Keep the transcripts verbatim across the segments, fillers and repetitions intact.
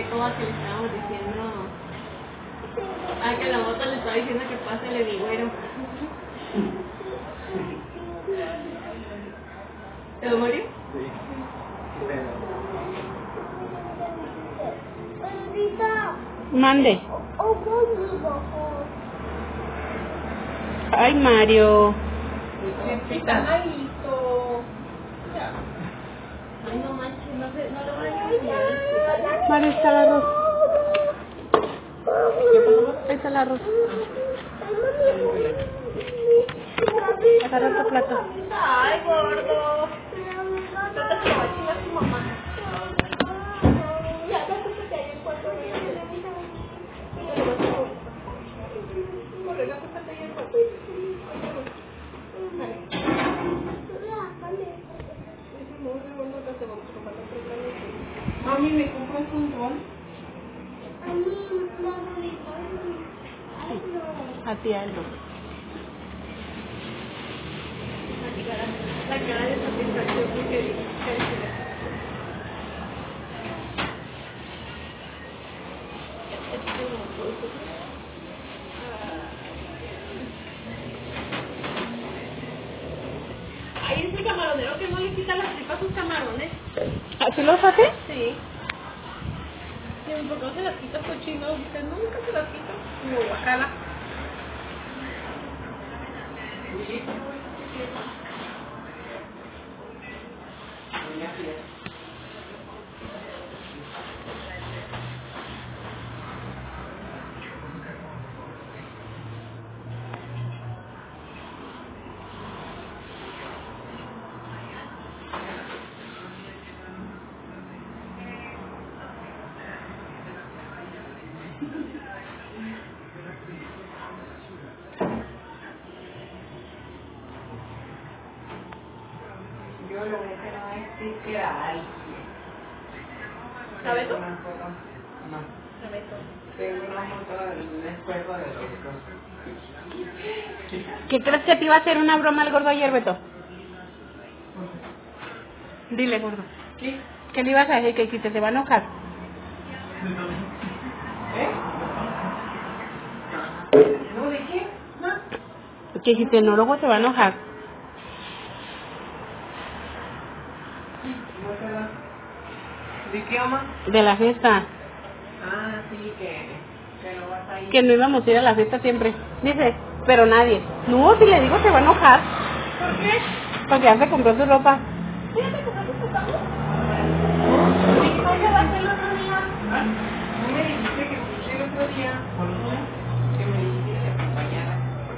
todas que le estábamos diciendo. Ah, que la moto le estaba diciendo que pase el vigüero. ¿Te lo murió? Sí. Mande. Ay, Mario. Está malito. Ay, no manches, no, se, no le voy a decir. Mario, está el arroz. Ahí está el arroz. Agarra tu plato. Ay, gordo. No te se va a chingar tu mamá. Ya, ya te que hay en cuarto de corre, ya te ahí en cuarto. Mami, ¿me compras un rol? A ti algo. La cara de satisfacción porque ahí es el camaronero que no le quita las tripas a sus camarones. ¿Así los hace? Sí. Sí, ¿por qué no se las quita cochino? Dice, no, nunca se las quita. Como guacala. Yo lo único que no es decir que era ahí. ¿Sabe tú? Una foto. No. ¿Sabe tú? Tengo una foto del espejo de los dos. ¿Qué crees que te iba a hacer una broma al gordo ayer, Beto? Dile, gordo. ¿Qué? ¿Qué le ibas a decir? Que si te, te va a enojar. ¿Eh? ¿No? ¿De qué? No. Que si te enojo te va a enojar. No te da. ¿De qué, mamá? De la fiesta. Ah, sí, que, que no vas a ir. Que no íbamos a ir a la fiesta siempre. Dice, pero nadie. No, si le digo se va a enojar. ¿Por qué? Porque ya se compró su ropa. ¿Sí ya te compraste tu zapato? ¿Y no le vas el otro día? Ah, ¿no me dijiste que escuché el otro día? Que me dijiste que te acompañara.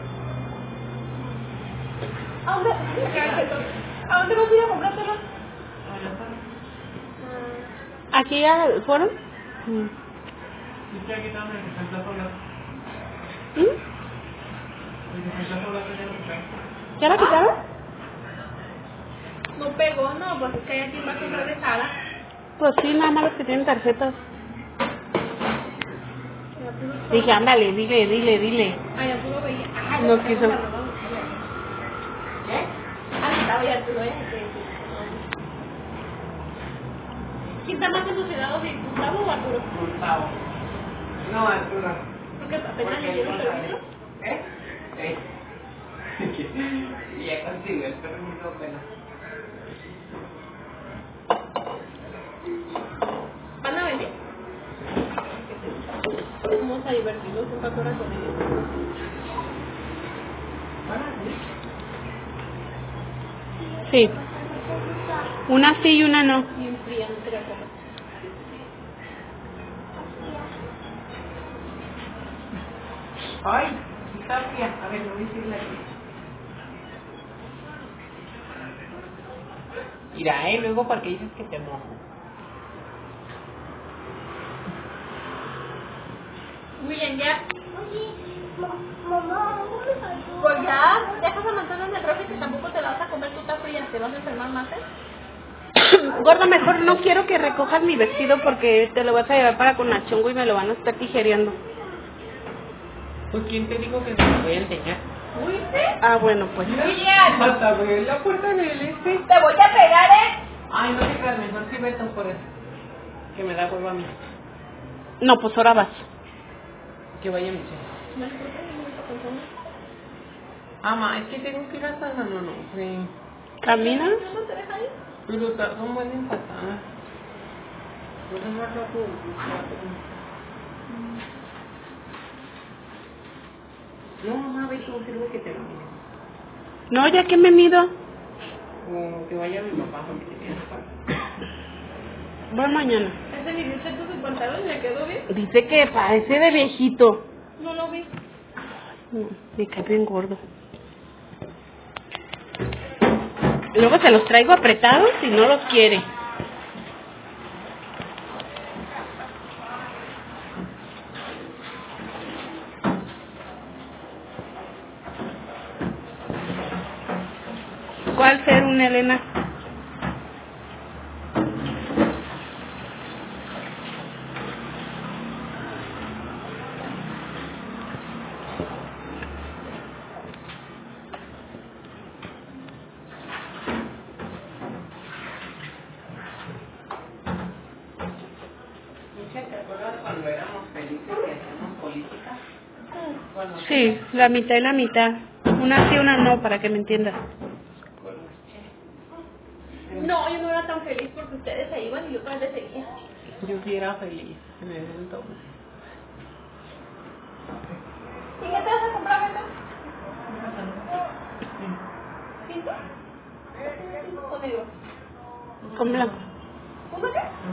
¿A dónde? ¿A dónde vas a ir a comprártelo? A la tarde. ¿Aquí ya fueron? Mm. ¿Y qué aquí también? ¿El plato blanco? ¿Mm? ¿El plato blanco ya lo quitaron? ¿Ya la quitaron? No pegó, no, pues es que hay aquí va a comprar de Sara. Pues sí, nada más los que tienen tarjetas. Dije, ándale, dile, dile, dile. Ay, ya tú lo veías. Ah, No ya quiso. tengo la ropa buscada. ¿Qué? Ah, estaba ya, tú lo veías. ¿Quién está más emocionado, si Gustavo o Arturo? Gustavo. No, Arturo. Porque apenas Porque le dieron él no sabe. permiso. ¿Eh? ¿Eh? Y ya consiguió el permiso apenas. ¿Van a venir? Vamos a divertirnos un rato ahora con ellos. ¿Van a venir? Sí. Una sí y una no. Bien fría, no te la comas. Ay, está fría. A ver, no voy a decirle aquí. Mira, eh, luego para que dices que te mojo. William, ya. Pues ya, dejas a mantener en el refri que tampoco te la vas a comer, tú estás fría, te vas a enfermar más, ¿eh? Gordo, mejor no quiero que recojas mi vestido porque te lo vas a llevar para con la chongo y me lo van a estar tijereando. Pues quién te dijo que te lo voy a enseñar. ¿Fuiste? Ah, bueno, pues. William, Hasta abrió la puerta del este. te voy a pegar, ¿eh? Ay, no te creas, mejor sí Beto por eso. Que me da huevo a mí. No, pues ahora vas. Que vaya Michelle. Ah, ma, es que tengo que ir hasta San Onofre. ¿Camina? ¿No te deja ir? Pero tardo un buen en pasar. Pues es más rápido el cuatro. No, mamá, ve tú, sirve que te lo mire. No, ya que me mido. O que vaya mi papá, porque te quieres para. Voy mañana. Ese mi bicheto su pantalón le quedó bien. Dice que parece de viejito. No lo vi. No, me cae bien gordo. Luego se los traigo apretados y no los quiere. ¿Cuál ser una Elena? Michelle, ¿te acuerdas cuando éramos felices y hacíamos política? Cuando Sí, la mitad y la mitad. Una sí, una no, para que me entiendas. No, yo no era tan feliz porque ustedes se iban y yo todavía les seguía. yo sí era feliz en ese entonces. ¿Y qué te vas a comprar, Beto? ¿Cinto? ¿Cinto o negro? Con blanco. ¿Uno qué? Ah.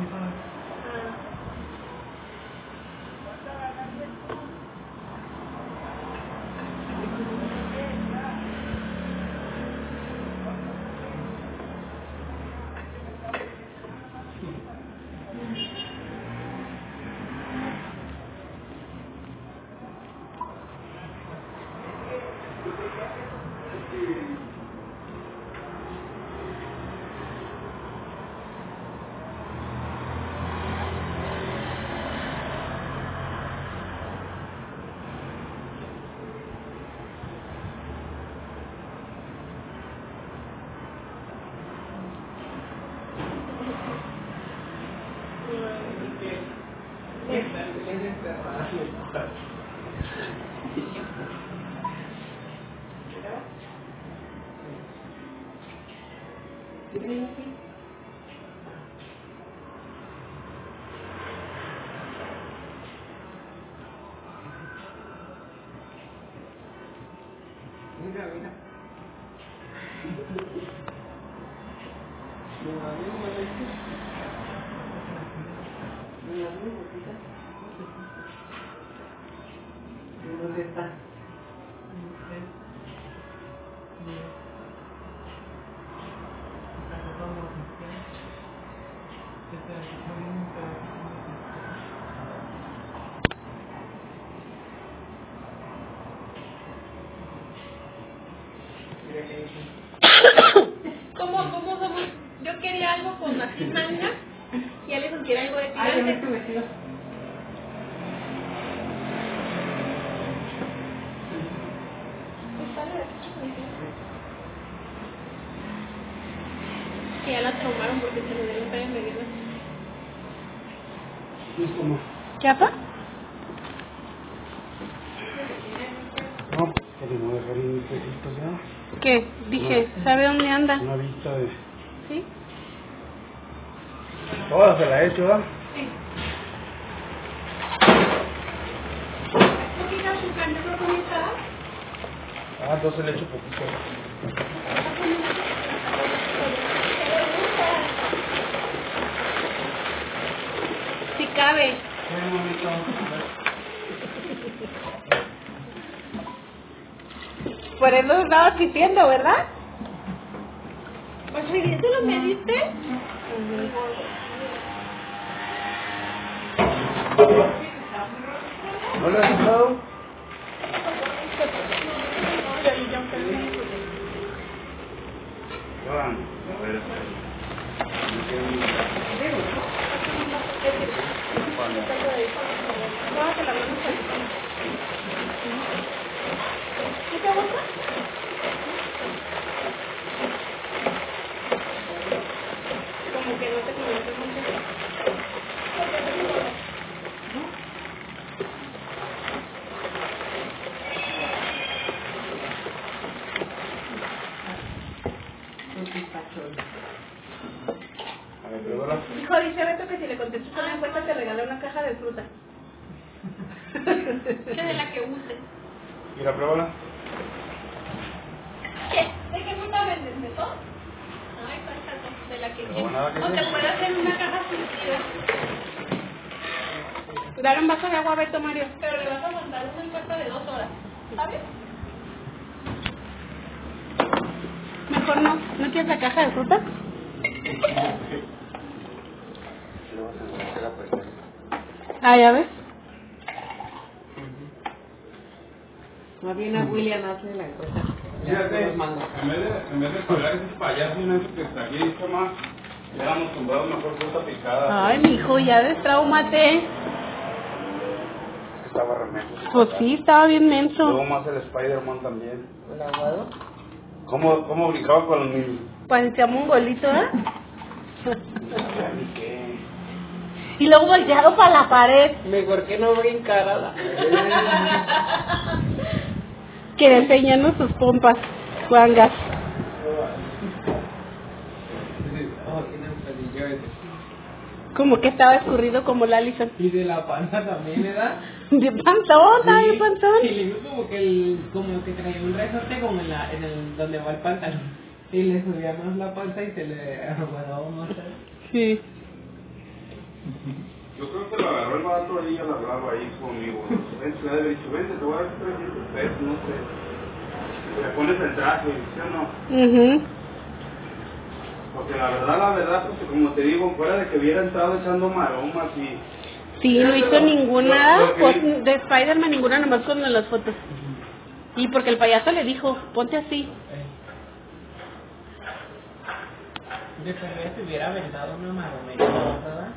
Mira, mira. ¿Dónde está? ¿Cómo, cómo somos? Yo quería algo con así manga y Alison quiere algo de Ay, ya tirante. ves tu vestido. Que ya la traumaron porque se le dio un pelo en medio. ¿Qué apa? No, podemos dejar un poquito ya. ¿Qué? Dije, ¿sabe dónde anda? Una vista de... ¿Sí? Toda se la he hecho, ¿verdad? ¿No quitas su carne proconizada? Ah, entonces le he hecho poquito. Sí cabe. Qué bonito. Por eso lo estabas diciendo, ¿verdad? Pues mi ¿tú lo mediste? ¿No le has gustado? Joan, a ver, ¿Qué te gusta? Como que no te convences mucho. pruébala. Dijo, dice Beto que si le contestas una encuesta te regala una caja de fruta. Que de la que use. Mira, pruébala. ¿Qué? ¿De qué fruta vendes, Beto? Ay, pájate, de la que Pero quieras. nada que O te ver. puede hacer una caja surtida. Dar un vaso de agua a Beto, Mario. Pero le vas a mandar una encuesta de dos horas. ¿Sabes? Mejor no. ¿No quieres la caja de fruta? Le vas a hacer la presión. Ah, ya ves. Más bien a William hace la encuesta. Fíjate, Los mando. en vez de, en vez de colgar ese payaso y no que está aquí, dice más, le damos comprado mejor fruta picada. Ay, mijo, ya destráumate. Estaba remedio. Pues sí, estaba bien Luego menso. más el Spider-Man también. ¿El aguado? ¿Cómo, cómo brincaba con mi... Parecía mongolito, ¿eh? Ya ni qué. Y luego volteado para la pared. Mejor que no brincara la... Quiere enseñarnos sus pompas. Juangas. Oh, tiene un pelillo ese. Como que estaba escurrido como la Alison. Y de la panza también, ¿verdad? De panzón, estaba de panzón. Sí, le digo como que el, como que traía un resorte como en la, en el, donde va el pantalón. Y le subía más la panza y se le aguadaba más. Sí. Yo creo que lo agarró el vato ahí al hablar ahí conmigo. Vente, le había dicho, vente, te voy a dar trescientos pesos, no sé. Le pones el traje, ¿sí o no? Mhm. Porque la verdad, la verdad, pues como te digo, fuera de que hubiera estado echando maromas y... Sí, no hizo Lo- ninguna lo que- pos- de Spider-Man, ninguna nomás con las fotos. Y porque el payaso le dijo, ponte así. De perder se hubiera aventado una marometa, ¿verdad?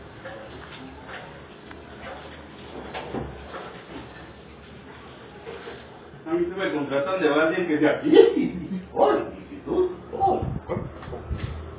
A mí se me contratan de alguien que sea aquí. Hola, instituto.